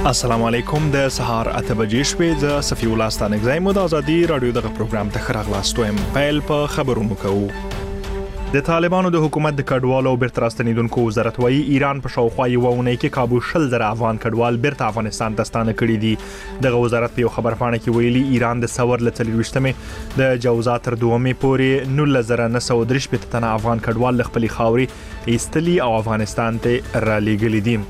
السلام علیکم د سهار 8 بجې شپې ز صفی الله ستانګزای مو د ازادي رادیو دغه پروګرام ته خراغلاستوم پیل په خبرونو کوو. د طالبانو د حکومت د کډوالو او بیرته راستنیدونکو وزارت وايي ایران په شاوخوا یو ونې کې کابو 10,000 افغان کډوال بیرته افغانستان ته ستانه کړي دي. دغه وزارت په خبر پاڼه کې ویلي ایران د سور ل 23مې د جوزات تر 2مې پورې 19,933 تنه افغان کډوال خپل خاوري ایستلي او افغانستان ته را لېږلي دي.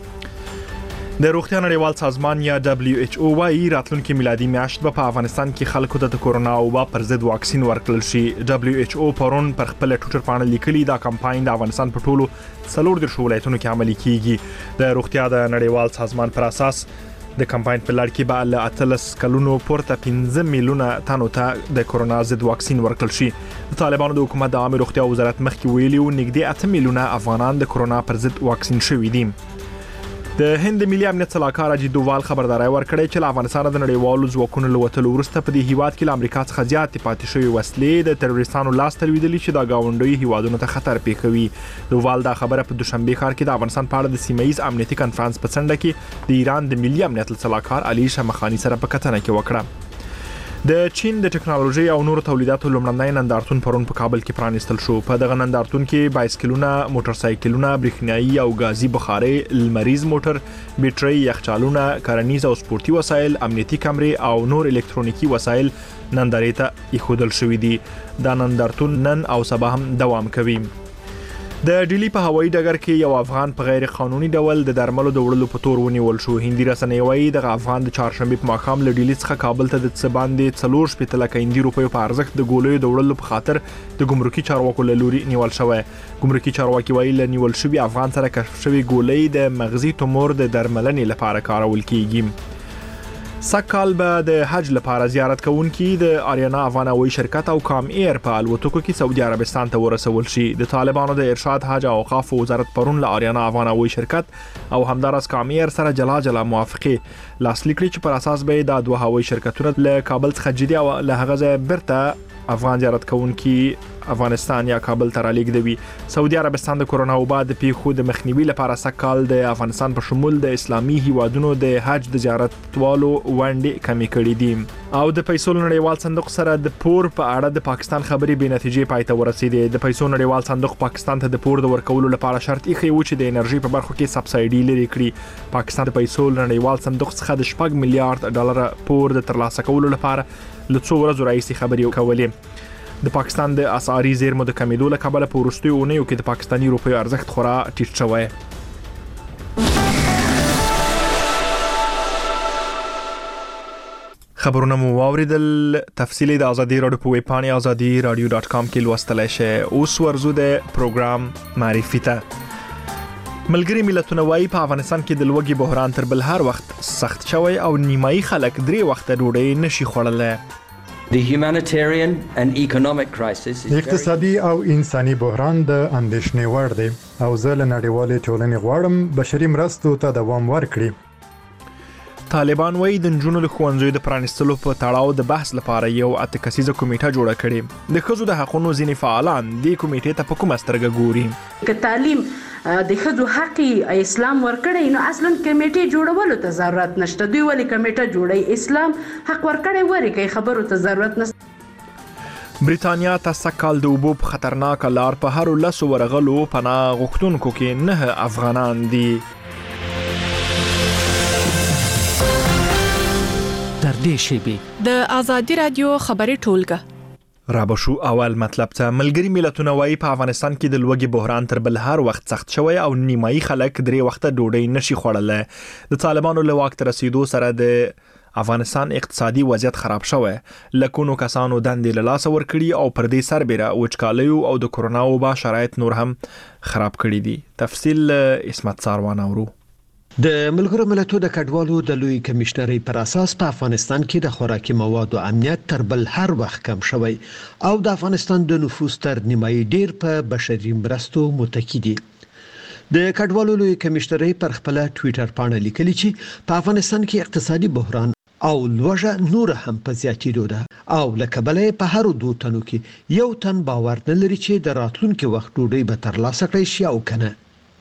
د روغتیا نړیوال سازمان یا WHO وايي راتلونکي میلادي میاشت په افغانستان کې خلکو ته د کورونا وبا پر ضد واکسین ورکړل شي. WHO پرون پر خپل ټویټر باندې لیکلي دا کمپاین د افغانستان په ټولو 14 ولایتونو کې عملي کیږي. د روغتیا د نړیوال سازمان پر اساس د کمپاین په لړ کې به له 18 کلونو پورته 15 میلیونه تنو ته د کورونا ضد واکسین ورکړل شي. د طالبانو د حکومت د عامه روغتیا وزارت مخکې ویلي و نږدې 8 میلیونه افغانان د کورونا پر ضد واکسین شوي دي. د هند ملي امنیت صلاحکار اجي دووال خبرداري ورکړې چې افغانستان د نړیوالو ځواکونو له وټلو وروسته په دې هیواد کې له امریکا څخه زیات پاتې شوی وسلې د تروریستانو لاس ته لویدلې چې د گاونډي هیوادونو ته خطر پیښوي. دووال دا خبره په دوشنبه ښار کې د افغانستان په اړه د سیمایي امنیتي کانفرنس په څنډه کې د ایران د ملي امنیت صلاحکار علي شمخانی سره په کتنه کې وکړه. د چین د ټکنالوژي او نورو تولیداتو لومړنی نندارتون پرون په کابل کې پرانیستل شو. په دغه نندارتون کې بایسکلونه، موټر سایکلونه، برېښنايي او غازي بخاري، لمریز موټر، بیټرۍ، یخچالونه، کرنیز او سپورتي وسایل، امنیتي کمرې او نور الکترونیکي وسایل نندارې ته ایښودل شوي دي. دا نندارتون نن او سبا هم دوام کوي. د ډیلی په هوایي ډګر کې یو افغان په غیر قانوني ډول د درملو د وړلو په تور ونیول شو. هندي رسنۍ وايي د افغان د چهارشنبه په ماښام له ډیلی څخه کابل ته د باندې 4 لک هندي روپیو په ارزښت د ګولیو د وړلو په خاطر د ګمرکي چارواکو له لوري نیول شوی. ګمرکي چارواکي وايي له نیول شوی افغان سره کشف شوی ګولۍ د مغزي تومور د درملنې لپاره کارول کیږي. سکهال به د حج لپاره زیارت کوونکي د آریانا افغان هوایي شرکت او کام ایر په الوتکو کې سعودي عربستان ته ورسول شي. د طالبانو د ارشاد حج او اوقاف وزارت پرون له آریانا افغان هوایي شرکت او همدارس کام ایر سره جلا موافقه لاسلیک کړي چې پر اساس به د دوه هوایي شرکتونو له کابل څخه جدي او له هغه ځای برته افغان زیارت کوونکي افغانستان یا کابل ته رالیږدوي. سعودي عربستان د کورونا وبا د پیښو د مخنیوي لپاره سکهال د افغانستان په شمول د اسلامي هیوادونو د حج د زیارتوالو وړاندې کمی کړې دي. او د پیسو نړیوال صندوق سره د پور په اړه د پاکستان خبرې بې نتیجې پای ته ورسېدې. د پیسو نړیوال صندوق پاکستان ته د پور د ورکولو لپاره شرط ایښی و چې د انرژي په برخو کې سبسایډي لري کړي. پاکستان د پیسو نړیوال صندوق څخه د 4 میلیارډ ډالر پور د ترلاسه کولو لپاره له څو ورځو راهیسې خبرې کولې. د پاکستان د اسعاري زیرمو د کمیدو له کبله په وروستیو اونیو کې د پاکستاني روپیو ارزښت خورا ټیټ شوی. خبرونه مو واوریدل. تفصیلی د ازادي رادیو په ویب پاڼه azadi.radio.com کې لوستلای شئ. اوس ورزو د پروګرام معرفي ته. ملګری ملتونه وايي په افغانستان کې د لوږې بحران تر بل هر وخت سخت شوی او نیمایي خلک 3 وخته ډوډۍ نشي خوړلی. The humanitarian and economic crisis is اقتصادي او انساني بحران د اندېښنې وړ دی او زه له نړیوالې ټولنې غواړم بشري مرستو ته دوام ورکړي. طالبان وايي د نجونو د ښوونځیو د پرانیستلو په تړاو د بحث لپاره یو 8 کسیزه کمیټه جوړه کړې. د ښځو د حقوقو ځینې فعالان دې کمیټې ته په کومه سترګه ګوري. که تعلیم د ښځو حق اسلام ورکړی نو اصلا کمیټې جوړولو ته ضرورت نشته. دوی ولې کمیټه جوړي؟ اسلام حق ورکړی ورکړي، خبرو ته ضرورت نشته. بریتانیا ته سکهال د اوبو په خطرناک لار په هر 10 ورغلو پناه غوښتونکو کې 9 افغانان دي. در دې شیبې د ازادي رادیو خبري ټولګه رابشو. اول مطلب ته ملګری ملتونه وايي په افغانستان کې د لوږې بحران تر بل هر وخت سخت شوی او نیمایي خلک 3 وخته ډوډۍ نشي خوړلی. د طالبانو له واک ته رسیدو سره د افغانستان اقتصادي وضعیت خراب شوی. لکونو کسانو دندې له لاسه ورکړي او پر دې سربېره وچکالیو او د کورونا وبا شرایط نور هم خراب کړي دي. تفصیل اسمت ساروان اورو. د ملګرو ملتونو د کډوالو د لوی کمشنرۍ پر اساس په افغانستان کې د خوراکي موادو امنیت تر بل هر وخت کم شوی او د افغانستان د نفوس تر نیمایي ډیر په بشري مرستو متکی دي. د کډوالو لوی کمشنرۍ پر خپل ټوئیټر باندې لیکلي چې په افغانستان کې اقتصادي بحران او لوږه نور هم په زیاتېدو ده او لکبلې په هر 2 تنو کې یو تن باور نه لري چې د راتلونکي وخت ډوډۍ به ترلاسه کړي شي او کنه.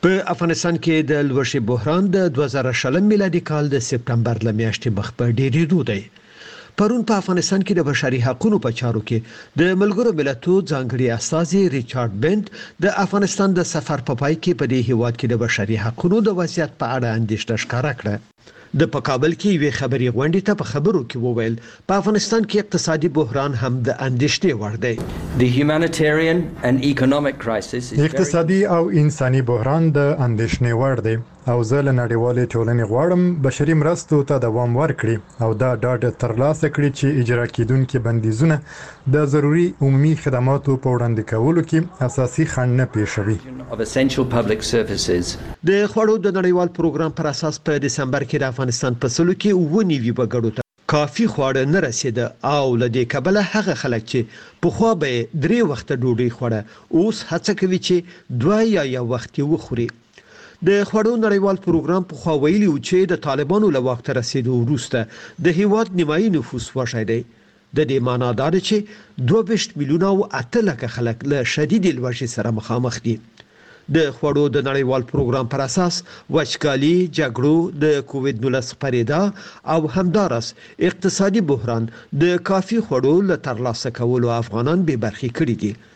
په افغانستان کې د لوشي بحران د 2020 میلادي کال د سپتمبر ل میاشتې مخ په ډېرېدو دی. پرون په افغانستان کې د بشري حقوقو په چارو کې د ملګرو ملتونو ځانګړي استازي ریچارډ بنت د افغانستان د سفر په پای کې په دې هیواد کې د بشري حقوقو د وضعیت په اړه اندېښنه ښکاره کړه. د کابل کې یوې خبري غونډې ته په خبرو کې وویل په افغانستان کې اقتصادي بحران هم د اندېښنې وړ دی. The humanitarian and economic crisis is اقتصادي او انساني بحران د اندېښنې وړ دی او زه له نړیوالې ټولنې غواړم بشري مرستو ته دوام ورکړي او دا ډاډ ترلاسه کړي چې اجرا کیدونکي بندیزونه د ضروري عمومي خدماتو په وړاندې کولو کې اساسي خنډ نه پیښوي. of essential public services. د خوړو د نړیوال پروګرام پر اساس په دسمبر کې د افغانستان په سلو کې 90 وګړو ته کافي خواړه نه رسیده او لدې کبله هغه خلک چې په خو به 3 وخت ډوډۍ خوړه اوس هڅه کوي چې 2 یا یو وخت وخوري. د خوړو نړیوال پروګرام په خو ویلي و چې د طالبانو له وخت رسیدو وروسته د هیواد نیمایي نفوس وشي دی. د دې معنی دا ده چې 22 میلیونه او 8 لک خلک له شدید لوږې سره مخامخ دي. د خوړو د نړیوال پروګرام پر اساس وچکالي، جګړو، د کووډ 19 خپرېدا او همدارس اقتصادي بحران د کافي خوړو له ترلاسه کولو افغانان به برخې کړي دي.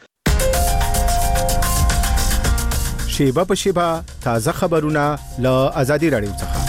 شیبه په شیبه تازه خبرونه له ازادي رادیو څخه.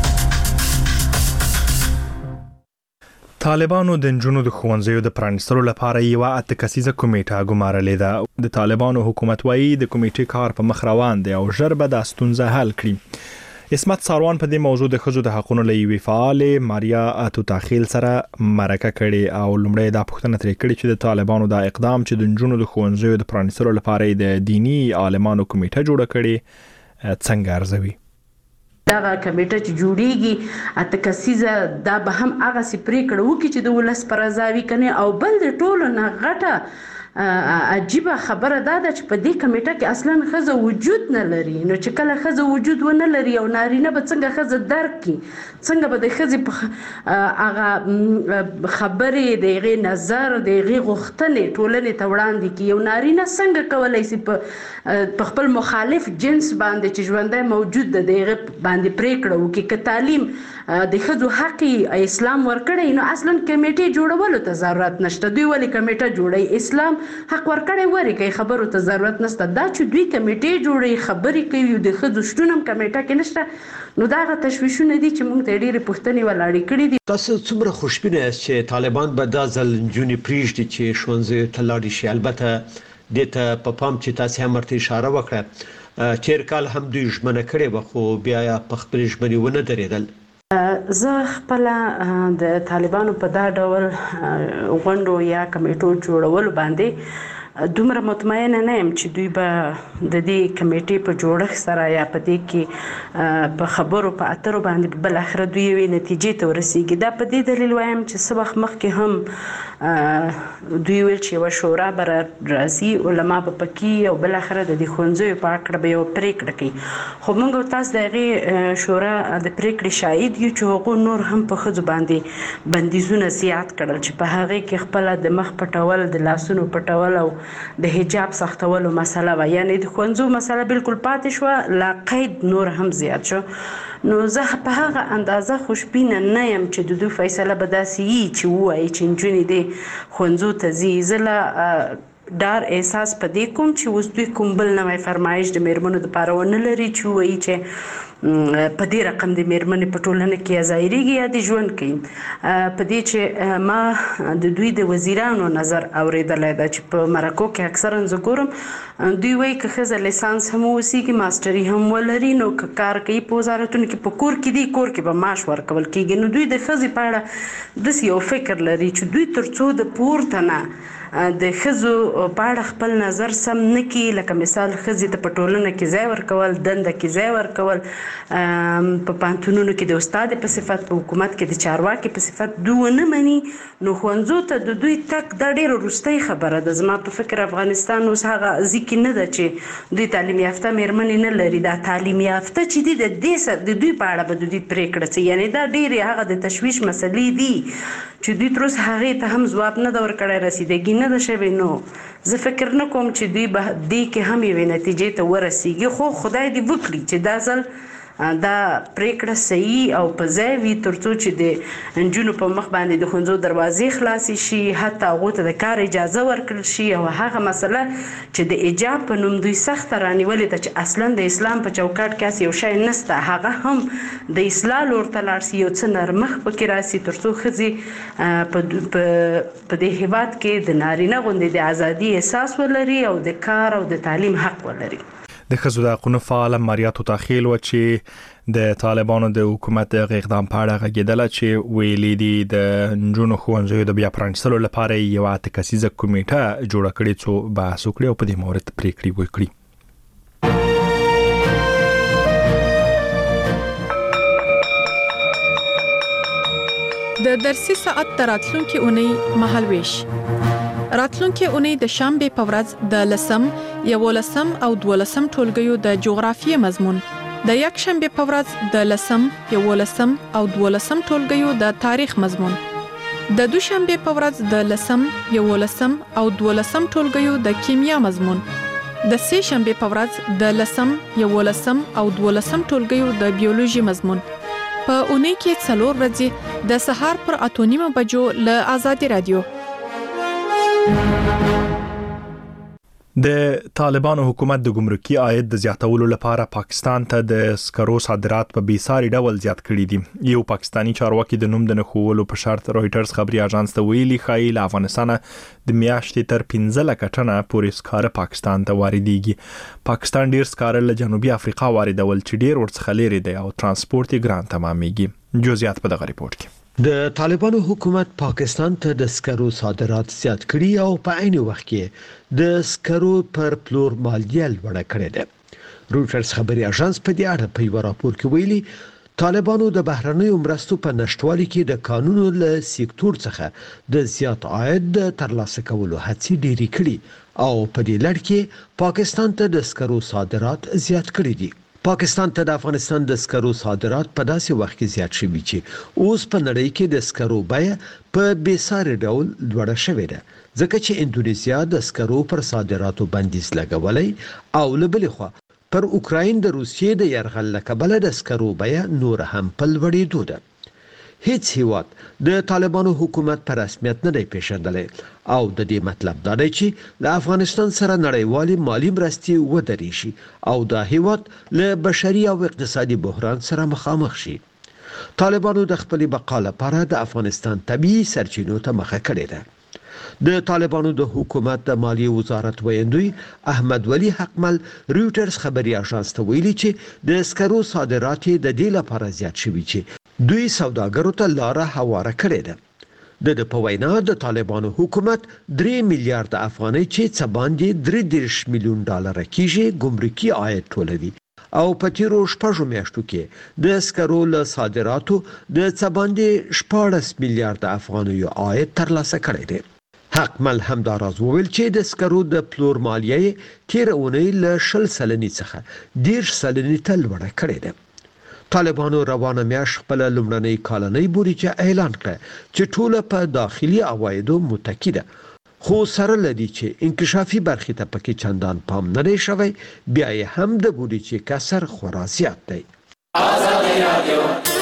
طالبانو د نجونو د ښوونځیو د پرانیستلو لپاره یو 8 کسیزه کمیټه ګمارلې ده. د طالبانو حکومت وايي د کمیټې کار په مخ روان دی او ژر به د ستونزه حل کړي. اسمت ساروان په دې موضوع د خزو د حقوقو لوي فعال ماریا اتوتاخیل سره مرکه کړي او لومړی دا پوښتنه ترې کړې چې د طالبانو دا اقدام چې د نجونو د ښوونځیو د پرانیستلو لپاره د دینی عالمانو کمیټه جوړه کړي څنګه ارزوي. دغه کمیټه چې جوړیږي اته کسیزه دا به هم هغه سي پریکړه وکړي چې د ولس پر ازاوي کني او بل د ټولو نه غټه عجیبه خبره دا ده چې په دې کمیټه کې اصلا خزه وجود نه لري. نو چې کله خزه وجود ونه لري او نارینه به څنګه خزه درک کی، څنګه به د خزه په هغه خبرې دغه نظر دغه غوښتنې ټولنې ته وړاندې کی. یو نارینه څنګه کولای شي په خپل مخالف جنس باندې چې ژوندۍ موجود ده دغه باندې پریکړه وکړي ک تعلیم د خزو حق اسلام ورکړي. نو اصلا کمیټه جوړولو ته ضرورت نشته. دوی ولې کمیټه جوړي؟ اسلام حق ورکړي ورکه خبرو ته ضرورت نشته. دا چې دوی کمیټه جوړي خبرې کوي د خزو شتونم کمیټه کې نشته. نو دا غو تشویشونه دي چې موږ ته ډېری پوښتنې ولاړې کړې دي. تاسو څومره خوشبینه یاست چې طالبان به د ځل جونی پریږدي چې ښوونځي ته لاړ شي؟ البته د ته په پام چې تاسو هم ورته اشاره وکړه چیر کال هم دوی ژمنه کړې و خو بیا په خپل ژمنې ونه درېدل. زه خپل د طالبانو په دا ډول غونډو یا کمیټو جوړولو باندې دومره مطمئنه نه یم چې دوی به د دې کمیټې په جوړښت سره یا په دې کې په خبرو په اترو باندې بل اخر دوی یوې نتیجې ته ورسیږي. دا په دې دلیل وایم چې څه وخت مخکې هم دوی ویل چې یوه شورا به راځي، علما به پکې او بل اخر د دې ښوونځیو په اړه به یوه پریکړه کوي. خو موږ او تاسو د هغې شورا د پریکړې شاهد یو چې هغو نور هم په ښځو باندې بندیزونه زیات کړل چې په هغې کې خپله د مخ پټول، د لاسونو پټول او د حجاب سختولو مسله وه. یعنی د ښوونځو مسله بالکل پاتې شوه، لا قید نور هم زیات شو. نو زه په هغه اندازه خوشبینه نه یم چې د دوی فیصله به داسې وي چې ووایي چې نجونې دې ښوونځو ته ځي. زه له ډار احساس په دې کوم چې اوس دوی کوم بل نوی فرمایش د میرمنو دپاره ونه لري چې ووایي چې په دې رقم د میرمنې په ټولنه کې یا ظاهریږي یا د ژوند کوي. په دې چې ما د دوی د وزیرانو نظر اوریدلی ده چې په مرکو کې اکثرا زه ګورم دوی وایي که ښځه لیسانس هم وسیږي، ماسټري هم ولري، نو که کار کوي په وزارتونو کې، په کور کې دی، کور کې به معاش ورکول کېږي. نو دوی د ښځې په اړه داسې یو فکر لري چې دوی تر څو د پورته نه د ښځو په اړه خپل نظر سم نه کړي، لکه مثال ښځې ته په ټولنه کې ځای ورکول، دنده کې ځای ورکول، په پوهنتونونو کې د استاد په صفت، په حکومت کې د چارواکي په صفت دوی ونه مني، نو ښوونځو ته د دوی تګ دا ډېره وروستۍ خبره ده. زما په فکر افغانستان اوس هغه ځای نه ده چې دوی تعلیم یافته میرمنې نه لري. دا تعلیم یافته چې دي د دې سره د دوی په اړه به د دوی پرېکړه څه، یعنې دا ډېرې هغه د تشویش مسلې دي چې دوی تر اوسه هغې ته هم ځواب نه ده ورکړی، رسیدګي نه ده شوې. نو زه فکر نه کوم چې دوی به دې کې هم یوې نتیجې ته ورسیږي، خو خدای دې وکړي چې دا ځل دا پریکړه صحیح او په ځای وي ترڅو چې د نجونو په مخ باندې د ښوونځو دروازې خلاصې شي، حتی هغو ته د کار اجازه ورکړل شي، او هغه مسله چې د حجاب په نوم دوی سخته رانیولې ده چې اصلا د اسلام په چوکاټ کې یو شی نشته، هغه هم د اصلاح لور ته لاړ شي، یو څه نرمښ پکې راسي ترڅو ښځې په دې هېواد کې د نارینه غوندې د ازادي احساس ولري او د کار او د تعلیم حق ولري. د ښځو د حقونو فعاله ماریا توتاخیل و چې د طالبانو د حکومت د اقدام په اړه غږېدله چې ویلي دي د نجونو ښوونځیو د بیا پرانیستلو لپاره یوه 8 کسیزه کمیټه جوړه کړې څو بحث وکړي او په دې مورد پریکړې وکړي. د درسي ساعت راتلونکي اونۍ مهالويش راتلونکي اونۍ د شنبه په ورځ د 10 11 او 12 ټولګیو د جغرافیې مضمون، د یک شنبه په ورځ د 10 11 او 12 ټولګیو د تاریخ مضمون، د دوشنبه په ورځ د 10 11 او 12 ټولګیو د کیمیا مضمون، د سه شنبه په ورځ د 10 11 او 12 ټولګیو د بیولوژي مضمون. په اونۍ کې 4 ورځې د سهار پر 8:30 بجو له آزادي رادیو. د طالبانو حکومت د ګمرکي عاید د زیاتولو لپاره پاکستان ته د سکرو صادرات په بیساري ډول زیات کړي دي. یو پاکستانی چارواکي د نوم د نخولو په شرط رويټرز خبري اژانس ته ویلي خایي له افغانستان د میاشتې تر 15 لک ټنه پورې سکاره پاکستان ته واردېږي. پاکستان ډیر سکاره له جنوبي افریقا واردول چې ډیر ورڅخه لري دی او ترانسپورت یې ګران تمامېږي. جزئیات په دغه ریپورت کې. د طالبانو حکومت پاکستان ته د سکرو صادرات زیات کړي او په عین وخت کې د سکرو پر پلور مالیه لوړه کړې ده. رويټرز خبري اژانس په دې اړه په یو راپور کې ویلي طالبانو د بهرنیو مرستو په نشټوالي کې د قانونو له سکتور څخه د زیات عاید ترلاسه کولو هڅې ډېرې کړې او په دې لړ کې پاکستان ته د سکرو صادرات زیات کړي دي. پاکستان ته د افغانستان د سکرو صادرات په داسې وخت کې زیات شوي چې اوس په نړۍ کې د سکرو بیه په بیساري ډول لوړه شوې ده، ځکه چې اندونیزیا د سکرو پر صادراتو بندیز لګولای او له بلې خوا پر اوکراین د روسیې د یرغل له کبله د سکرو بیه نور هم په لوړېدو ده. هیڅ هیواد د طالبانو حکومت پر رسمیت نه دی پیژندلی او د دې مطلب دا دی چې له افغانستان سره نړیوالې مالی مرستې ودرېږي او دا هیواد له بشري او اقتصادي بحران سره مخامخ شي. طالبانو د خپل بقا لپاره د افغانستان طبيعي سرچینو ته مخه کړې ده. د طالبانو د حکومت د مالیې وزارت ویاندوی احمد ولی حقمل رويټرز خبري اژانس ته ویلي چې د سکرو صادرات د دې لپاره زیات شوي چې دوی سوداګرو ته لار هواره کړې ده. د په وینا د طالبانو حکومت 3 میلیارډ افغانۍ چې څه باندې 3 میلیون ډالر کېږي ګمرکي عاید ټولوي او په تیرو 6 میاشتو کې د سکرو له صادراتو د څه باندې 14 میلیارډ افغانۍ عاید ترلاسه کړی دی. حقمل همداراز وویل چې د سکرو د پلور مالیه تیر اونۍ له 20 سلنې څخه 10 سلنې ته لوړه کړې ده. طالبانو روانه میاشت خپل لومړنۍ کالنۍ بودیجه اعلان کړه چې ټوله په داخلي عوایدو متکی ده، خو سره لدی چې انکشافي برخې ته پکې چندان پام نه دی شوی، بیا یې هم د بودیجې کسر خورا زیات دی. آزادي رادیو.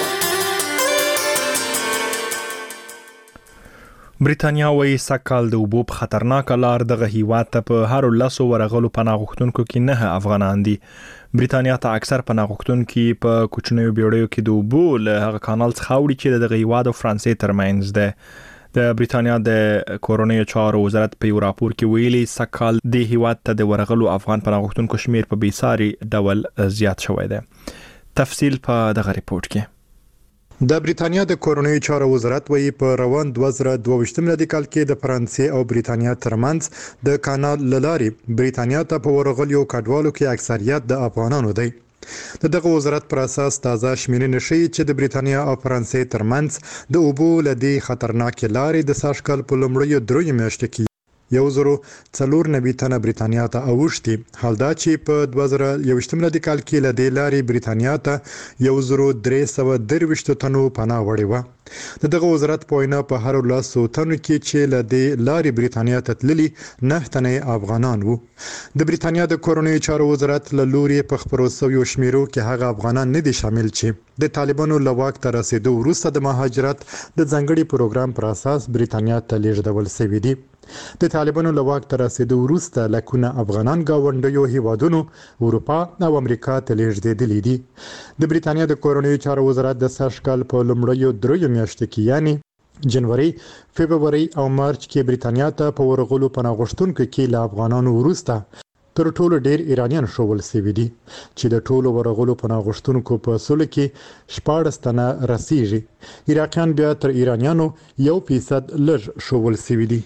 برېټانیا وايي سکهال د اوبو په خطرناک لار دغه هیواد ته په هر 10 ورغلو پناه غوښتونکو کې 9 افغانان دي. برېټانیا ته اکثر پناه غوښتونکي په کوچنیو بیړیو کې د اوبو له هغه کانال څخه وړي چې دغه هیواد او فرانسې ترمنځ ده. د برېټانیا د کورونیو چارو وزارت په یو راپور کې ویلي سکهال د هیواد ته د ورغلو افغان پناه غوښتونکو شمیر په بیساري ډول زیات شوی دی. تفصیل په دغه ریپورت کې. د برېټانیا د کورونیو چارو وزارت وایي په روان 2022 میلادي کال کې د فرانسې او برېټانیا ترمنځ د کانال لاري برېټانیا ته په ورغلیو کډوالو کې اکثریت د افغانانو دی. دغه وزارت پر اساس تازه شمیرنه شوی چې د برېټانیا او فرانسې ترمنځ د اوبو لدی خطرناک لارې د ساشکل په لومړیو 3 میاشتو کې 1,490 تنه برېټانیا ته اوښتي. حال دا چې په 2021 میلادي کال کې له دې لارې برېټانیا ته 1,323 تنو پناه وړې وه. دغه وزارت په وینا په هر 100 تنو کې چې له دې لارې برېټانیا ته تللي 9 تنه افغانان وو. د برېټانیا د کورنیو چارو وزارت له لوري په خبرو شویو شمیرو کې هغه افغانان نه دي شامل چې د طالبانو له واک ته رسیدو وروسته د مهاجرت د ځانګړي پروګرام پر اساس برېټانیا ته لیږدول شوي دي. د طالبانو له واک ته رسیدو وروسته لکونه افغانان ګاونډیو هیوادونو اروپا او امریکا ته لیږدېدلي دي. د برېټانیا د کورنیو چارو وزارت د سږ کال په لومړیو 3 میاشتو کې یعنی جنوري، فبرवरी او مارچ کې برېټانیا ته په ورغلو پناه غوښتونکو کې له افغانانو وروسته تر ټولو ډیر ایرانیان شوول شوي دي چې د ټولو ورغلو پناه غوښتونکو په سلو کې 14 تنه رسیږي. عراقیان بیا تر ایرانیانو 1% لږ شوول شوي دي.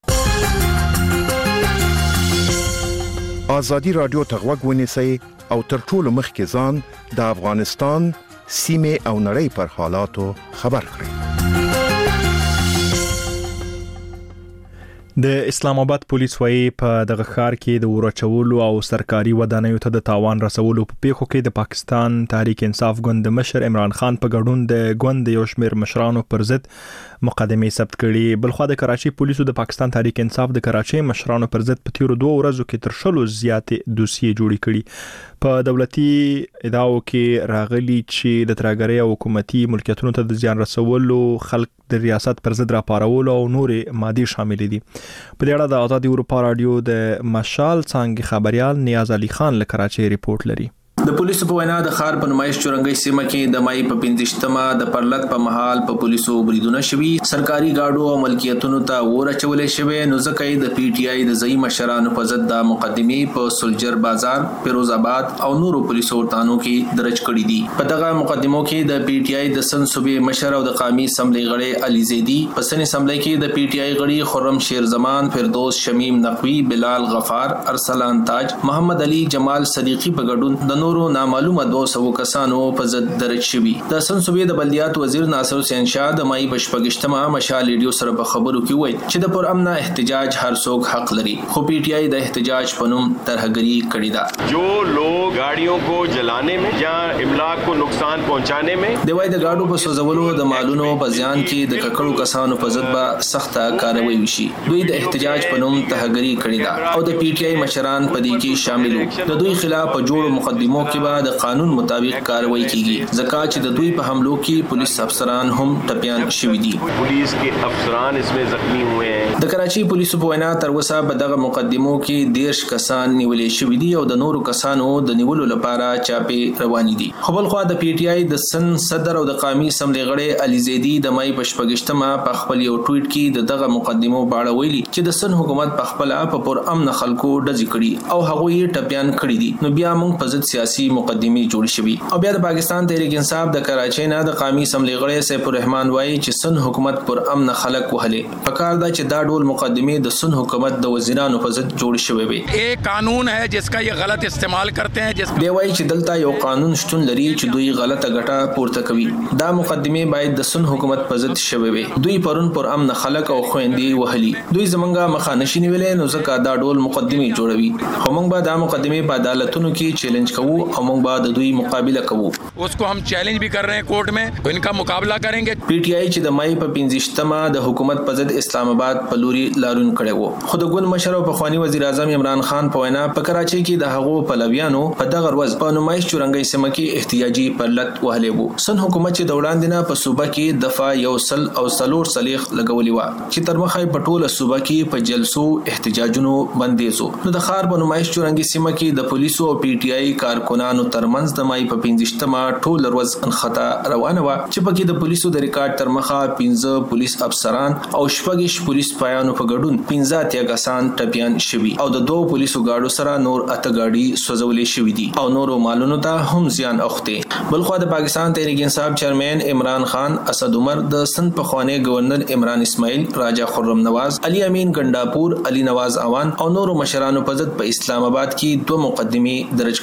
ازادي رادیو ته غوږ ونیسئ او تر ټولو مخکې ځان د افغانستان سیمه او نړۍ پر حالاتو خبر کړئ. د اسلام آباد پولیس وايي په دغه ښار کې د ورچولو او سرکاري ودانیو ته د تاوان رسولو په پیښو کې د پاکستان تحریک انصاف ګوند مشر عمران خان په ګډون د ګوند یو شمېر مشرانو پر ضد مقدمې ثبت کړي. بلخو د کراچي پولیسو د پاکستان تحریک انصاف د کراچي مشرانو پر ضد په تیرو 2 ورځو کې تر 100 زیاتې دوسیې جوړې کړي. په دولتي ادعاو کې راغلي چې د ترهګرۍ او حکومتي ملکیتونو ته د زیان رسولو، خلک د ریاست پر ضد راپارولو او نورې مادي شامل دي. په دې اړه د آزادي اروپا رادیو د مشال څنګه خبريال نیاز علي خان له کراچي ریپورت لري. د پولیسو په وینا د ښار په نمایش چورنګي سیمه کې د مای په 15مه د پرلط په محل په پولیسو بریدونه شوي، سرکاري گاډو او ملکیتونو ته ورچولې شوی. نو ځکه د پی ټی آی د ځای مشرانو په ضد د مقدمې په سولجر بازار، فیروز آباد او نورو پولیسو ورتانو کې درج کړي دي. په دغه مقدمو کې د پی ټی آی د سن صوبې مشر او د قومي اسمبلی غړي علي زیدی، په سن اسمبلی کې د پی ټی آی غړي خرم شیر زمان، فردوس شمیم نقوی، بلال غفار، ارسلان تاج، محمد علي، جمال صدیقی په ګډون د نورو نامعلومه 200 کسانو په ضد درج شوي. د سن صوبې د بلدیات وزیر ناصر حسین شاه د مای په 28مه مشال ریډیو سره په خبرو کې وایي چې د پر امن احتجاج هر څوک حق لري، خو پی ټی آی د احتجاج په نوم ترهګری کړې ده. جو لوگ गाड़ियों को जलाने में या املاک को نقصان پہنچانے में د وای د گاډو په سوزولو د مالونو په ځان کې د ککړو کسانو په ضد به سخته کاروایی وشي. دوی د احتجاج په نوم ترهګری کړې ده او د پی ټی آی مشران په دې کې شامل وو. د دوی خلاف په جوړ مقدمو کې د قانون مطابق کاروایی کیږي، ځکه چې د دوی په حملو کې پولیس افسران هم ټپيان شوي دي. پولیس کې افسران اسمه زخمی ہوئے ہیں. د کراچي پولیسو په وینا تر اوسه په دغه مقدمو کې 10 کسان نیولې شوي دي او د نورو کسانو د نیولو لپاره چاپې روانې دي. خو بل خو د پی ټی آی د سن صدر او د قومي اسمبلی غړي علي زیدی د مای په 28مه په خپل یو ټویټ کې دغه مقدمو باندې ویلي چې د سن حکومت په خپل په پر امن خلکو ډزې کړي او هغه یې ټپيان کړي دي. نو بیا موږ په ضد سیاسي مقدمه جوړ شوی. او بیا د پاکستان تحریک انصاف د کراچۍ نه د قومي اسمبلی غړي سیف الرحمن وایي چې سن حکومت پر امن خلک وهلې. پکار دا چې دا ډول مقدمه د سن حکومت د وزیرانو په ضد جوړ شوی وي. एक कानून है जिसका ये गलत इस्तेमाल करते हैं. دی وایي چې دلته یو قانون شتون لري چې دوی غلطه ګټه پورته کوي. دا مقدمه باید د سن حکومت په ضد شوی وي. دوی پرون پر امن خلک او خويندې وهلي. دوی زمونږه مخه نشي نیولې، نو ځکه دا ډول مقدمه جوړوي. خو موږ به دا مقدمه په عدالتونو کې چیلنج کوو او موږ به د دوی مقابله کوو. उसको हम चैलेंज भी कर रहे हैं कोर्ट में, तो इनका मुकाबला करेंगे. پی ټی آی چې د مای په 15مه د حکومت په ضد اسلام آباد په لوري لارون کړي وو. خو د ګوند مشر او پخوانی وزیر اعظم عمران خان په وینا په کراچۍ کې د هغو پلویانو په دغه ورځ په نمایش چورنګي سیمه کې احتجاجي پرلط وهلې وو. سن حکومت چې د وړاندې نه په صوبه کې دفعه یو سل او سلور صلیخ لګولې و چې تر مخه په ټوله صوبه کې په جلسو احتجاجونو بندیزو. نو د ښار په نمایش چورنګي سیمه کې د پولیسو او پی ټی آی کارکونانو ترمنځ د مای په 15مه ټول ورځ انخطا روانه و چې پکې د پولیسو د ریکارډ تر مخه 15 پولیس افسران او شپږ پولیس پایانو په ګډون 15 کسان ټپيان شوي او د 2 پولیسو گاډو سره نور 8 گاډي سوځولې شوې دي او نورو مالونو ته هم زیان اوخته. بلخو د پاکستان تحریک انصاف چیرمن عمران خان، اسد عمر، د سند پخوانی گورنر عمران اسماعیل، راجا خرم نواز، علي امین ګنداپور، علي نواز اوان او نورو مشرانو په ضد په اسلام آباد کې 2 مقدمې درج کړې شوې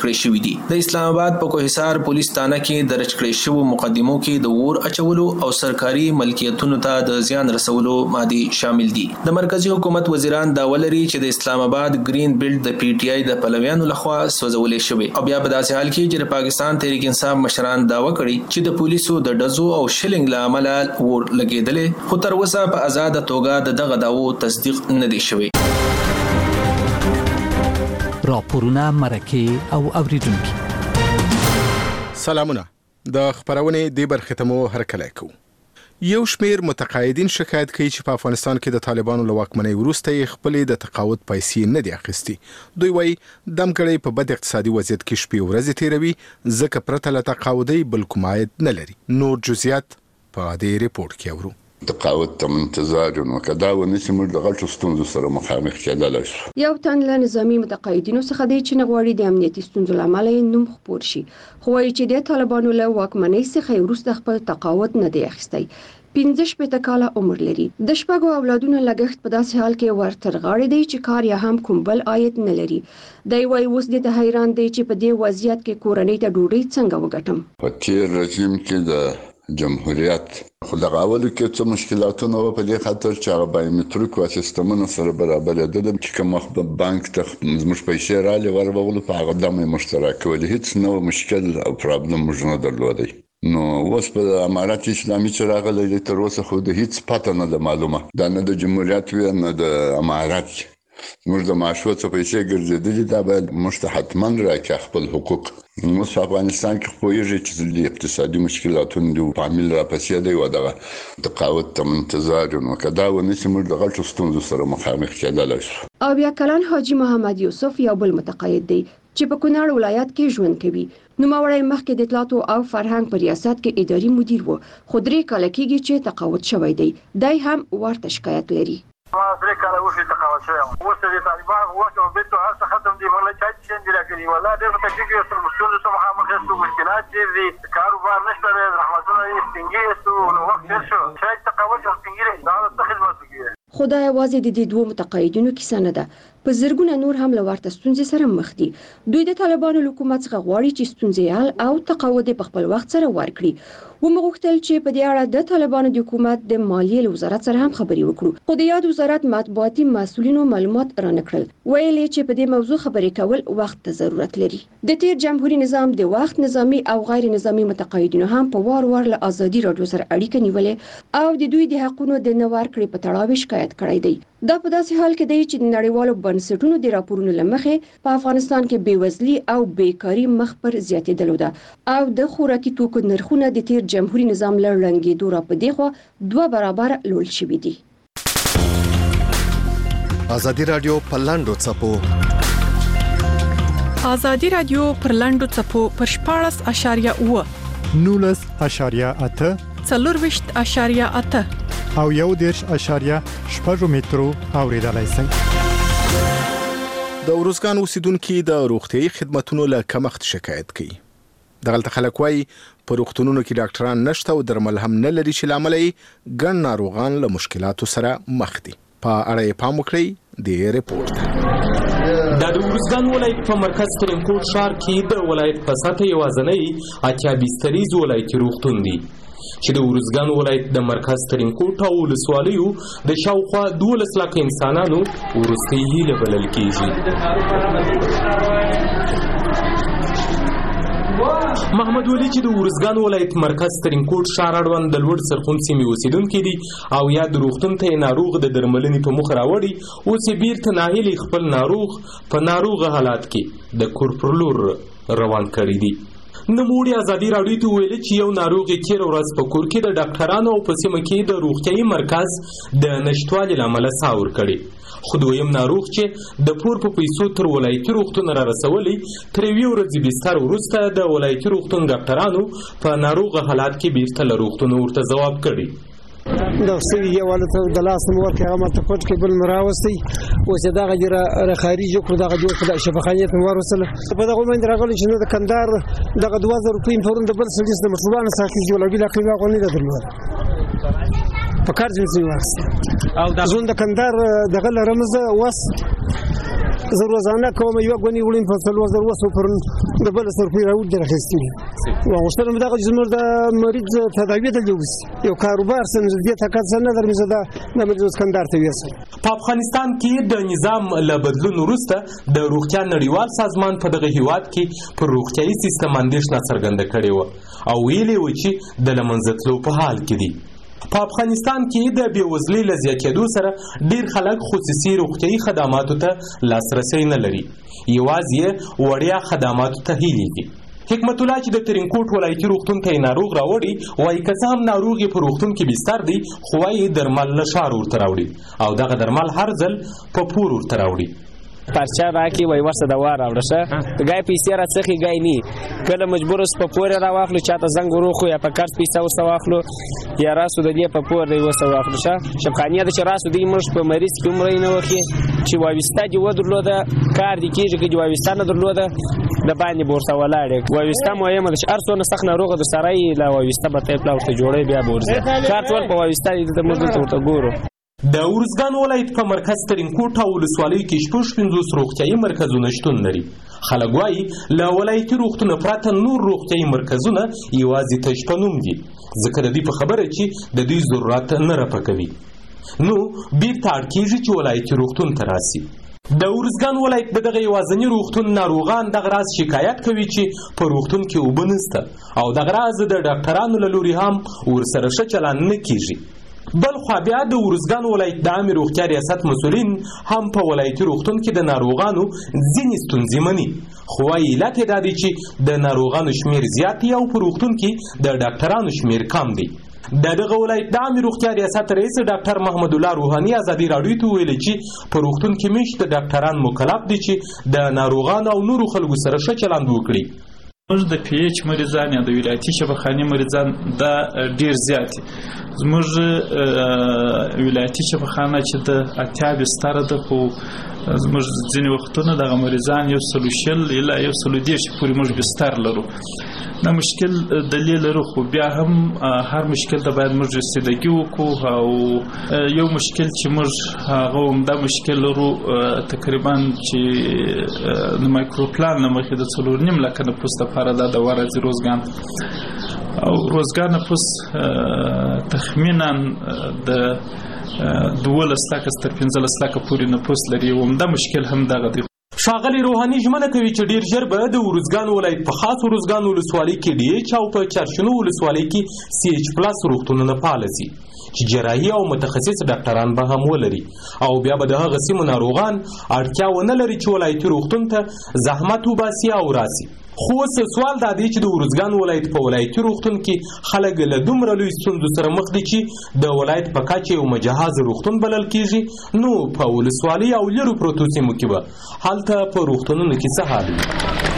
دي. د اسلام آباد په کوهسار پولیس تانه کې درج کړی شوی مقدمو کې د ور اچولو او سرکاري ملکیتونو ته د زیان رسولو مادي شامل دي. د مرکزی حکومت وزیران دا ولري چې د اسلام آباد گرین بیلټ د پی ټی آی د پلویانو لخوا سوځولې شوی او بیا په داسې حال کې چې د پاکستان تحریک انصاف مشران داوا کړی چې د پولیسو د ډزو او شلنګ لامل ور لګیدلې، خو تر اوسه په آزاد توګه دغه داوو تصدیق نه دی شوی. راپورونه مرکه او اوریدونکو سلامونه. د خبرونه دی برخه ته مو هرکلی کو. یو شمیر متقاعدین شکایت کوي چې په افغانستان کې د طالبانو له واکمنۍ وروسته خپل د تقاعد پیسې نه دي اخیستي. دوی وايي دمګړی په بد اقتصادي وضعیت کې شپې ورځې تیروي ځکه پرته له تقاعدي بل کوم عاید نه لري. نور جزئیات په دې ریپورت کې اورو. تقاعد ته منتظر نو کدا و نسی موږ د غلطو ستونزو سره مخامخ کېدل شو. یو تن له نظامی متقاعدینو څخه دی چې نغواړي د امنیتي ستونزو لامل نوم خپور شي، خو وايي چې د طالبانو له واکمنۍ څخه وروسته خپل تقاعد نه دی اخیستی. 15 کاله عمر لري. د شپږو اولادونو لګښت په داسې حال کې ورتر غاړي دی چې کار یا هم کوم بل عاید نه لري. دی وايي اوس د حیران دی چې په دې وضعیت کې کورنۍ ته ډوډۍ څنګه وګټم. په تیر رژیم کې د جمهوریت خو د غاولو کې څه مشکلاتونه په دې خاطر چې هغه بایومټریک او سیستمونو سره برابر دي چې کوم بانک ته زموږ پیسې راځي ورغول په هغه دمه مشترک ولې هیڅ نو مشکل او پرابلم موږ نه درلودي. نو اوس په امارات اسلامي چې راغلي تر اوسه خو د هیڅ پته نه معلومه دا نه د جمهوریت وی نه د امارات موږ د معاشو څخه پیسې ګرځېدلې دا باید مستحتمن راکړي خپل حقوق. نو په افغانستان کې خو یې چې د اقتصادي مشکلاتونو د فامیل را پسې دی و دغه تقاعد ته منتظر نو کدا و نسی موږ د غلطو ستونزو سره مخامخ کېدل شو. او بیا کلان حاجی محمد یوسف یو بل متقاعد دی چې په کونړ ولایت کې ژوند کوي. نو ماوړی مخکې د اطلاعاتو او فرهنګ په ریاست کې اداري مدیر و، خو 3 کاله کېږي چې تقاعد شوی دی. دای هم ورته شکایت لري. ما 3 کاله وشي تقاعد شوی اوس د طالبان وخت او بیت هر څه ختم دي ولا چا چې اندرا کوي ولا د تکلیف یو څه مشکل سره مخامخ شو، مشکلات دي کاروبار نشته، رحمتونه یې ستنګي سو نو وخت شو چې تقاعد ستنګي دا د خدمت کوي. خدای یوازې د دې دوه متقاعدینو کیسه نه ده، په زرګونه نور هم له ورته ستونزې سره مخ دي. دوی د طالبانو حکومت څخه غواړي چې ستونزې حل او تقاعد په خپل وخت سره ورکړي. ومغوښتل چې په دې اړه د طالبانو د حکومت د مالیې وزارت سره هم خبرې وکړو، خو د یاد وزارت مطبوعاتي مسؤلینو معلومات رانکړل. ویلي چې په دې موضوع خبرې کول وخت ته ضرورت لري. د تیر جمهوریت نظام د وخت نظامی او غیر نظامی متقاعدینو هم په وار وار له ازادي رادیو سره اړیکه نیولې او د دوی د حقوقو د نه ورکړې په تړاو شکایت کړی دی. دا په داسې حال کې دی چې د نړیوالو بنسټونو د راپورونو لمخې په افغانستان کې بیوزلي او بیکاری مخ پر زیاتېدلو ده او د خوراکي توکو نرخونه د تیر جمهوریت نظام له رنګېدو را په دغه 2 برابر لوړ شوي دي. ازادي رادیو په لاندو چپو ازادي رادیو پر لاندو چپو پر 14.8 19.8 24.8 او 1.8 مترو اوریدلای شئ. د ورزګان اوسیدونکو د روغتيایي خدماتو له کمښت شکایت کوي. دغلت خلک وايي په روغتونونو کې ډاکټران نشته او درمل هم نه لري چې لامل یې ګڼ ناروغان له مشکلاتو سره مخ دي. په اړه یې پام وکړئ د ریپورت. د ورزګان ولایت په مرکز ترینکوټ ښار کې د ولایت په سطح یوازنۍ اتیا بستریز ولایتي روغتون دی چې د ورزګان ولایت د مرکز ترینکوټ او ولسوالیو د شاوخوا 12 لک انسانانو ورستي هیله بلل کیږي. محمد ولی چې د ورزګان ولایت مرکز ترینکوټ ښار اړوند د لوړ سرخون سیمې اوسیدونکي دي او یا د روغتون ته ناروغ د درملنې په مخ راوړي، اوس یې بیرته ناهیلي خپل ناروغ په ناروغه حالات کې د کور پر لور روان کړي دي. نموړي ازادي راډیو ته ویلي چې یو ناروغ یې تېره ورځ په کور کې د ډاکټرانو او په سیمه کې د روغتیایي مرکز د نشتوالي له امله ساه ورکړې، خو دویم ناروغ چې د پور په پیسو تر ولایتي روغتون را رسولی تر یوې ورځې بستر وروسته د ولایتي روغتون ډاکټرانو په ناروغه حالات کې بیرته له روغتون ورته ځواب کړی. د سوي یو ولته د لاس مور کې هغه مت پټ کې بل مراوستي اوس دغه جره خارج کړ دغه جوړ کړ شفاخانه ته ورسله په دغه باندې راغلی چې د کندهار دغه 2000 روپۍ پرون د بل سلیس د مسلمان ساکي جوړ بل قیمه غونې ده درلود په کار ځي واسه او د زون د کندهار دغه رمز وس زه روزانه کوم یو غونی وړم په 3000 پر د بل سرپی راوړ درخستي او غوښتل مې دا چې زموږ د مریض تداوی ته جوړ یو کاروبار سم دې تکات نه درمزه دا د مریض اسکندر ته ویسل په افغانستان کې د نظام له بدلون وروسته د روغتیا نړیوال سازمان په دغه هیواد کې پر روغتیايي سیستم اندېښنه څرګنده کړې و او ویلي و چې د له منځه تلو په حال کې دي. په افغانستان کې د بېوزلۍ له زیاتېدو سره ډېر خلک خصوصي روغتیايي خدماتو ته لاسرسی نه لري، یوازې وړیا خدماتو ته هیلې دي. حکمت الله چې د ترینکوټ ولایتي روغتون ته یې ناروغ راوړي وایي که څه هم ناروغ یې په روغتون کې بستر دی خو وایي درمل له ښار ورته راوړي او دغه درمل هر ځل په پور ورته راوړي. پرچا راکې وای ورسره دوا راوړه شه ګای پیسې راڅخې ګای نی کله مجبور اوس په پورې راواخلو چاته زنګ وروخو یا په کارت پیسې ورسره واخلو یا راسو د دې په پورې ورسره واخلو شه شبخانیه د چې راسو دې موږ په مریض کې عمر نه وکي چې وایستا دی ودرلوده کار دي کېږي چې وایستا نه درلوده د باندې بورسه ولاړې وایستا مهمه ده چې ارسو نه سخت ناروغه د سړی لا وایستا به ته پلاوته جوړې بیا بورسه کار ټول په وایستا دې ته موږ ته ګورو. د ارزګان ولایت په مرکز ترینکوټ او ولسوالۍ کې 50 روغتیايي مرکزونه شتون لري. خلک وایي له ولایتي روغتونه پرته نور روغتیايي مرکزونه یوازې تش په نوم دي ځکه د دې په خبره چې د دوی ضرورت نه راپکوي. نو بیرته اړ کېږي چې ولایتي روغتون ته راسي. د ارزګان ولایت دغه یوازینی روغتون ناروغان دغه راز شکایت کوي چې په روغتون کې اوبه نشته او دغه راز د ډاکټرانو له لوري هم ورسره ښه چلند نه کېږي. بل خو بیا د ارزګان ولایت د عامې روغتیا ریاست مسؤلین هم په ولایتي روغتون کې د ناروغانو ځینې ستونزې مني خو وایي علت یې دا دی چې د ناروغانو شمیر زیات دی او په روغتون کې د ډاکټرانو شمیر کم دی. د دغه ولایت د عامې روغتیا ریاست رئیس ډاکټر محمد الله روحاني ازادي راډیو ته ویلي چې په روغتون کې میشته ډاکټران مکلف دي چې د ناروغانو او نورو خلکو سره ښه چلند وکړي. زموږ د پی ایچ مریضان یا د ولایتي شفاخانې مریضان دا ډیر زیات دي. زموږ ولایتي شفاخانه چې د 80 بستر ده خو زموږ ځینې وختونه دغه مریضان 100 الا 110 پورې موږ بستر لرو. دا مشکل دلیل لرو خو بیا هم هر مشکل ته باید موږ رسیدګي وکړو او یو مشکل چې موږ هغه همدا مشکل لرو تقریبا چې د مایکروپلان نه مخکې د 4.5 لکه نفوس لپاره دا د ورځې روزګان او روزګان نفوس تخمینا د 12 لکه تر 15 لکه پورې نفوس لري او همدا مشکل هم دغه دی. ښاغلي روحاني ژمنه کوي چې ډیر ژر به د ارزګان ولایت په خاص ارزګان ولسوالۍ کې ډي ایچ او په چارشنو ولسوالۍ کې سی ایچ پلاس روغتونونه فعال شي چې جراحي او متخصص ډاکټران به هم ولري او بیا به د هغه سیمو ناروغان اړتیا ونه لري چې ولایتي روغتون ته زحمت وباسي او راسي. خو سوال دا دی چې د ارزګان ولایت په ولایتي روغتون کې خلک له دومره لوی ستونزو سره مخ دي چې د ولایت په کچه یو مجهز روغتون بلل کېږي نو په ولسوالۍ او لرو پروتو سیمو کې به هلته په روغتونونو کې څه حال وي.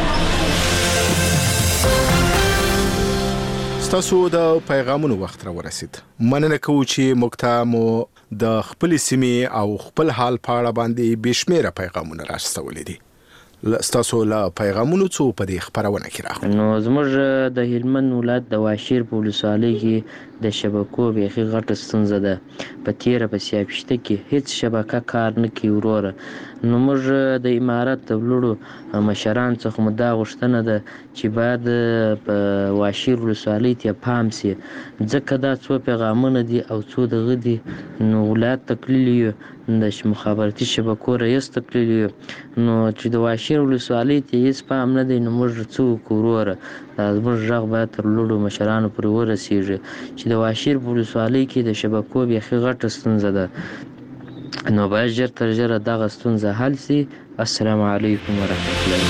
ستاسو د پیغامونو وخت را ورسید. مننه کوم چې موږ ته مو د خپل سیمې او خپل حال په اړه باندې بشمیره پیغامونه راستولې دي. ستاسو له پیغامونو څو په دې خبرونه کې راغلي. نو زموږ د هلمند ولایت د واشیر په ولسوالۍ کې د شبکو بیخي غټه ستونزه ده. په تیره په سیاپشته کې هیڅ شبکه کار نه کوي وروره. نو موږ د امارت د لوړو مشران څخه مو دا غوښتنه ده چې باید په واشیر ولسوالۍ ته پام سي ځکه دا څو پیغامونه دي او څو دغه دي. نو ولایت تکلیلی د مخابراتي شبکو رئیس تکلیلی نو چې د واشیر ولسوالۍ ته هیڅ پام نه دی نو موږ څه وکړو وروره. زموږ غږ باید تر لوړو مشرانو پورې ورسیږي چې د واشیر په ولسوالۍ کې د شبکو بیخي غټه ستونزه ده نو باید ژر تر ژره دغه ستونزه حل سي. السلام علیکم ورحمت الله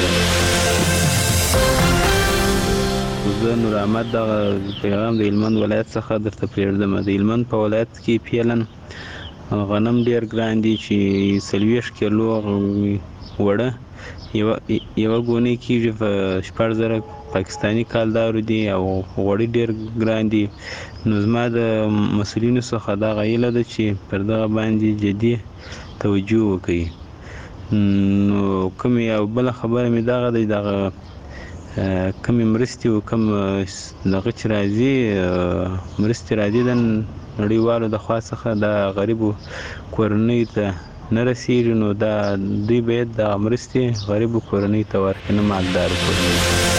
وبرکاته. زه نور احمد دغه پیغام د هلمند ولایت څخه درته پرېږدم. د هلمند په ولایت کې پیلن غنم ډېر ګران دي چې 40 کیلو وړه یوه ګونۍ کېږي په 6000 پاکستاني کالدارو دي او غوړي ډېر ګران دي. نو زما د مسؤلینو څخه دغه هیله ده چې پر دغه باندې جدي توجه وکړي. نو کومې یو بله خبره مې دغه دی دغه کومې مرستې او کوم دغه چې راځي مرستې راځي د نړیوالو د خوا څخه د غریبو کورنیو ته نه رسیږي، نو دا دوی باید د مرستې غریبو کورنۍ ته ورکړي، نه مالدارو کورنۍ.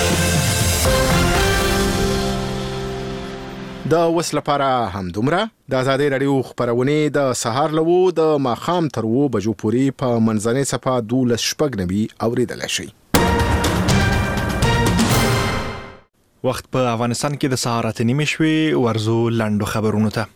د اوس لپاره همدومره. د ازادي رادیو خبرونه د سهار لوو د ماخام تر 2 بجو پورې په منځنۍ صفه 12:09 اوریدل شي. وخت په افغانستان کې د سهار 8:30 شوي. ورزو لاندو خبرونه ته.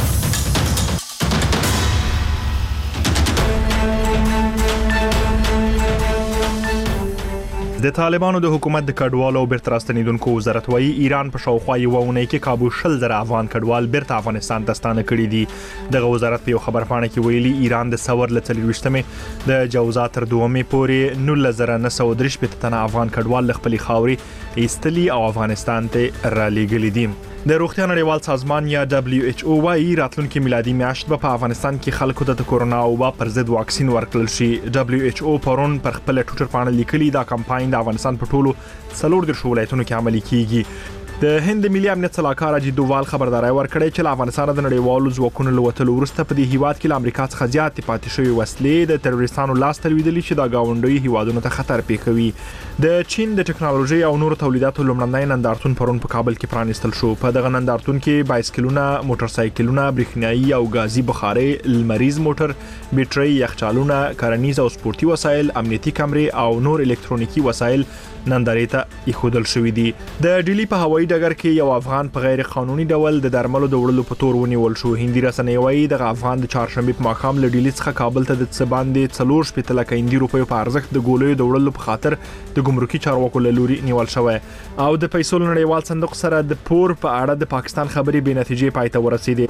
د طالبانو د حکومت د کډوالو او بیرته راستنیدونکو وزارت وايي ایران په شاوخوا یو اونۍ کې کابو 100,000 افغان کډوال بیرته افغانستان ته ستانه کړي دي. دغه وزارت په یو خبرپاڼه کې ویلي ایران د ثور ل 23مې د جوزا تر 2مې پورې 19,933 تنه افغان کډوال خپل خاوري ایستلي او افغانستان ته را لېږلي دي. د روغتیا نړیوال سازمان یا WHO وايي راتلونکي میلادي میاشت په افغانستان کې خلکو ته د کورونا وبا پر ضد واکسین ورکړل شي. WHO پرون پر خپل ټویټر باندې لیکلي دا کمپاین د افغانستان په ټولو 14 ولایتونو کې عملي کیږي. د هند ملي امنیت صلاحکار اجید دووال خبرداري ورکړې چې افغانستان د نړیوالو ځواکونو له وټلو وروسته په دې هیواد کې د امریکا څخه زیات پاتې شوی وسلې د تروریستانو لاس ته لویدلې چې دا گاونډي هیوادونو ته خطر پیښوي. د چین د ټکنالوژي او نورو تولیداتو لومړنی نندارتون پرون په کابل کې پرانیستل شو. په دغه نندارتون کې بایسکلونه، موټرسایکلونه، برېښنایي او غازي بخاري، لمریز موټر، بیټرۍ، یخچالونه، کرنیز او سپورتي وسایل، امنیتي کمرې او نور الکترونیکي وسایل نندارې ته ایښودل شوې دي. د ډیلی په هوایي ډګر کې یو افغان په غیر قانوني ډول د درملو د وړلو په تور ونیول شو. هندي رسنۍ وايي دغه افغان د چهارشنبه په ماښام له ډیلی څخه کابل ته د څه باندې 4 لک روپیو په ارزښت د ګولیو د وړلو په خاطر د ګمرکي چارواکو له لوري نیول شوی او د پیسو نړیوال صندوق سره د پور په اړه د پاکستان خبري بې نتیجې پای ته ورسېدې.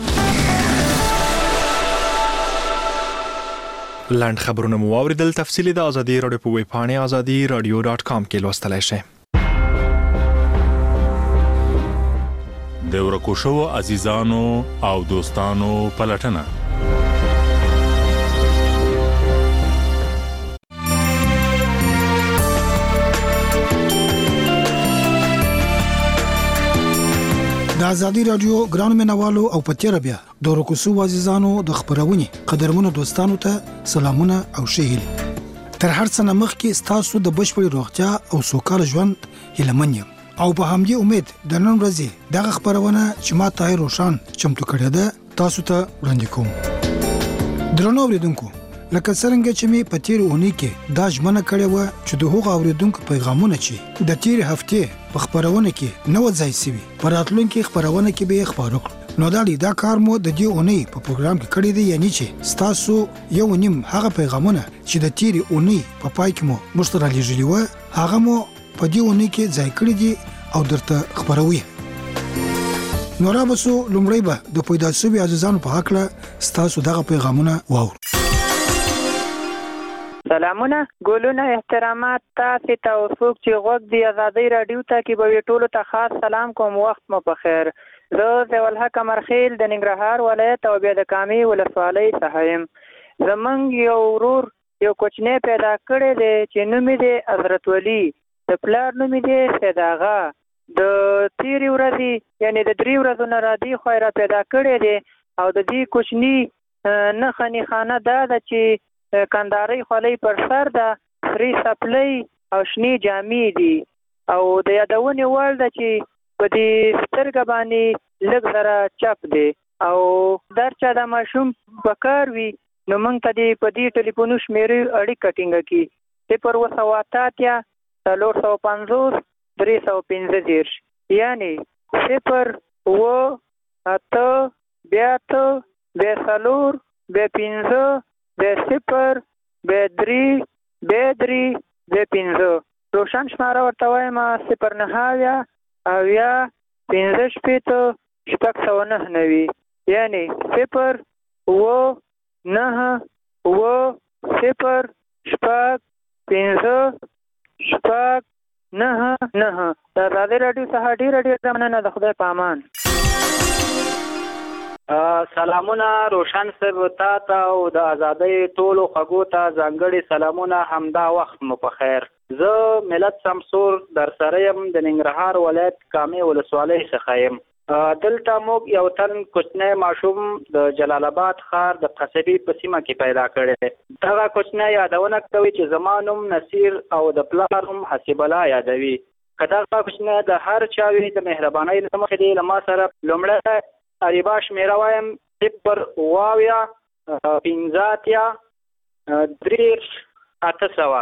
لاند خبرونه مو اوریدل. تفصیلی د ازادي رادیو په ویب پاڼه azadi.radio.com کې لوستلای شئ. د ورکو شوو عزیزانو او دوستانو پلټنه. د ازادي رادیو ګران مینوالو او پتیره بیا د ورکو شوو عزیزانو د خبرونې قدرمنو دوستانو ته سلامونه او ښېګڼې. تر هر څه نه مخکې ستاسو د بشپړې روغتیا او سوکاله ژوند هیلهمن یم او په همدې امید د نن ورځې دغه خبرونه چې ما طاهر روشان چمتو کړې ده تاسو ته وړاندې کوم. درنو اوریدونکو، لکه څنګه چې می په تیر اونۍ کې دا ژمنه کړې و چې د هغو اوریدونکو پیغامونه چې د تیر هفته په خبرونه کې نو ځای سوي په راتلونکي خبرونه کې به خبرو کړو. نو دا کار مو د دې اونۍ په پروګرام کې کړی دی، یعنی چې تاسو یو نیم هغه پیغامونه چې د تیر اونۍ په پای کې مو مشترک لېږلي و هغه مو په دې اونۍ کې ځای کړی دي او درته خبروي. نو را بسو لومړی به د پیدا شوي عزیزانو په حق له تاسو دغه پیغامونه واورو. سلامونه، ګلونه، احترامات تاسو ته او څوک چې غوږ دی ازادي رادیو ته کې به ټولو ته خاص سلام کوم. وخت مو په خیر. زه ضیاءالحق امرخیل د ننګرهار ولایت او بیا د کامې ولسوالۍ څخه یم. زمونږ یو ورور یو کوچنی پیدا کړی دی چې نوم یې دی حضرت ولی، د پلار نوم یې دی سید آغا. د تیرې ورځې یعنی د 3 ورځو نه را دې خوا را پیدا کړی دی او د دې کوچني نښه نښانه دا ده چې کندارۍ خولۍ پر سر ده، سرې څپلۍ او شنې جامې دي او د یادونې وړ ده چې په دې سترګه باندې لږ زره چپ دی او در چا د ماشوم په کار وي نو موږ ته دې په دې ټلیفونو شمېرې اړیکه ټینګه کړي 078 450 315 یعنی 0 8 8 4 5 0 3 5 روشن شماره ورته وایم 09 او یا 15 یعنی 0 9 0 5 9 د ازادي رادیو څخه ډېر مننه. د خدای په امان. سلامونه روشن صاحب ته او د ازادۍ ټولو خګو ته ځانګړي سلامونه. همدا وخت مو په خیر. زه ملت شمسور در سره یم د ننګرهار ولایت کامې ولسوالۍ څخه یم. دلته موږ یو تن کوچنی ماشوم د جلال آباد ښار د قصبې په سیمه کې پیدا کړی. دغه کوچنی یادونه کوي چې زما نوم نصیر او د پلار نوم حسیب الله یادوي. که دغه کوچنی د هر چا وي د مهربانۍ له مخې دی له ما سره لومړی اریبا شمېره وایم 0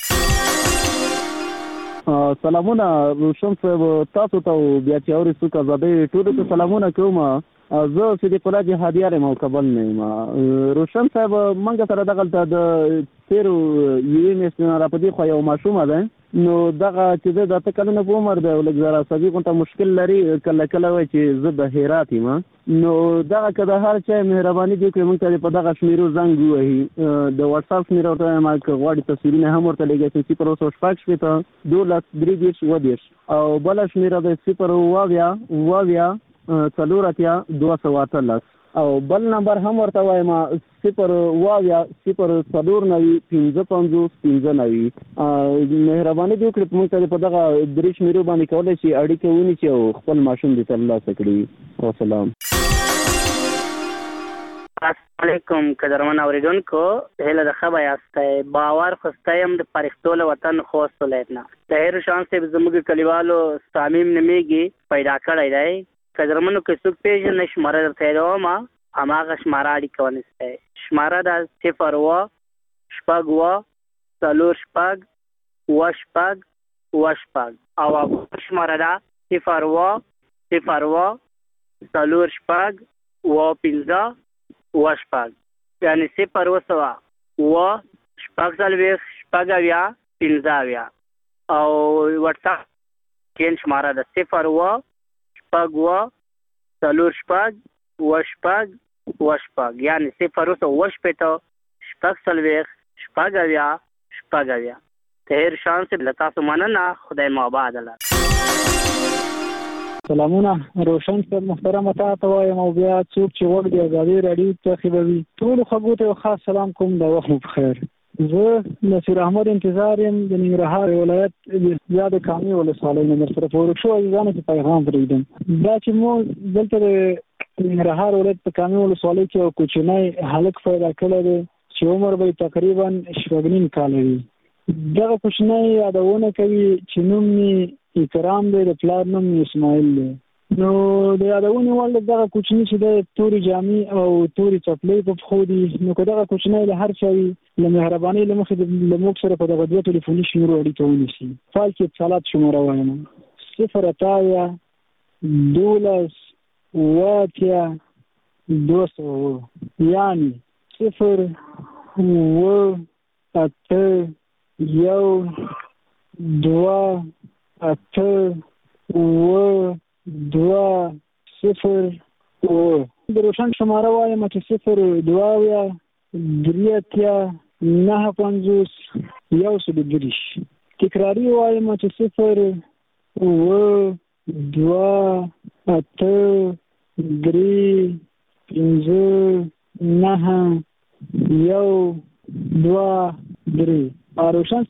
سلامونه روشن صاحب، تاسو ته بیا چې اوري څوک آزادۍ ټولو ته سلامونه کوم. زه صدیق الله جهادیار یم او کابل نه یم. روشن صاحب موږ سره دغلته د تیرو یوې میاشتې نه راپدې خوا یو ماشومه دی، نو دغه چې د 8 کلونو په عمر دی او لږ زر عصبي غونته مشکل لري. کله کله وایي چې زه د هرات یم، نو دغه که د هر چا مهرباني دې کړي موږ ته په دغه شمیرو زنګ ووهي. د واټساپ شمیره ورته وایم که غواړي تصویرونه هم ورته لیږئ 0 او بله شمیره د 0 218 او بل نمبر هم ورته وایم 0 مهرباني دې وکړي موږ ته په دغه 3 شمیرو باندې کولی شي اړیکه ونیسي او خپل ماشوم دې ترلاسه کړي. وسلام. السلام علیکم قدرمن اوریدونکو، هله د خبر یاستئ باور خوستایم د پرختول وطن خوست ولایتنا د هر شان سے زموږ کلیوالو صامیم نمیږي پیدا کړی دی. قدرمنو کې څوک پیژنې شماره درته دوما هماغه شماره اړیکه ونیسئ. شماره د 0 او شماره ده 0 یعنی 0 او واتساپ کې شماره ده 0 یعنی 0 تهر شان سے لتا سماننا خدای ماباد الله. سلامونه روشن صاحب محترم، تاسو وایم او بیا څوک چې وګ دی آزادۍ رادیو ته خبروي ټول خبرو ته خاص سلام کوم. د وخت بخیر. زه نصیر احمد انتظار یم د ننګرهار ولایت د زیاد کامي ولسوالۍ نه سره پورې شو ځان ته پیغام پرېږدم. دا چې مو دلته د ننګرهار ولایت په کامي ولسوالۍ کې یو کوچنی هلک پیدا کړی دی چې عمر به تقریبا 9 کال وي. دغه کوچنی یادونه کوي چې نوم یې اکرام دی، د پلار نوم اسماعیل دی. نو د یادونې وړ دغه کوچنی چې د تورې جامې او تورې چپلۍ په پښو دي، نو که دغه کوچنی له هر چا وي له مهربانۍ له مخې له موږ سره په دغه 2 ټلیفوني شمیرو اړیکه ونیسي. فال کې اتصالات شماره وایم 0 یعنی 0 د روشن شماره وایم چې 0 تکراری وایم چې 0 روشن